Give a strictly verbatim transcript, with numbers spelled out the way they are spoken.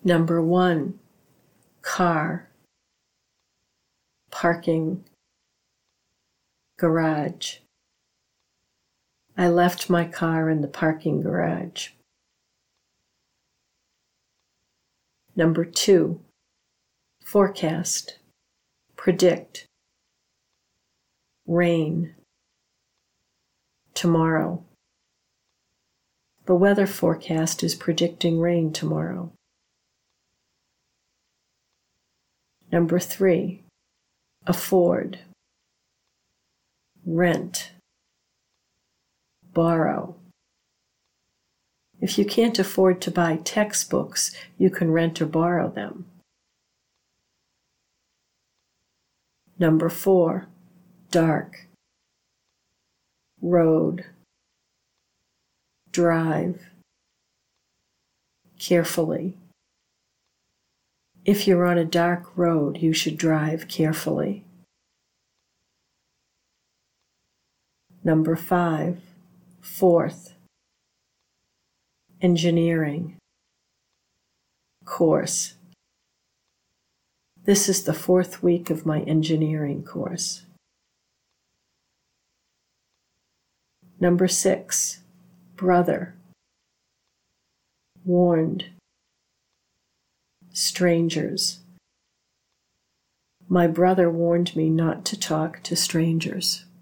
Number one, car, parking, garage. I left my car in the parking garage. Number two, forecast, predict, rain, tomorrow. The weather forecast is predicting rain tomorrow. Number three, afford, rent, borrow. If you can't afford to buy textbooks, you can rent or borrow them. Number four, dark, road, drive, carefully. If you're on a dark road, you should drive carefully. Number five, fourth, engineering, course. This is the fourth week of my engineering course. Number six, brother, warned, strangers. My brother warned me not to talk to strangers.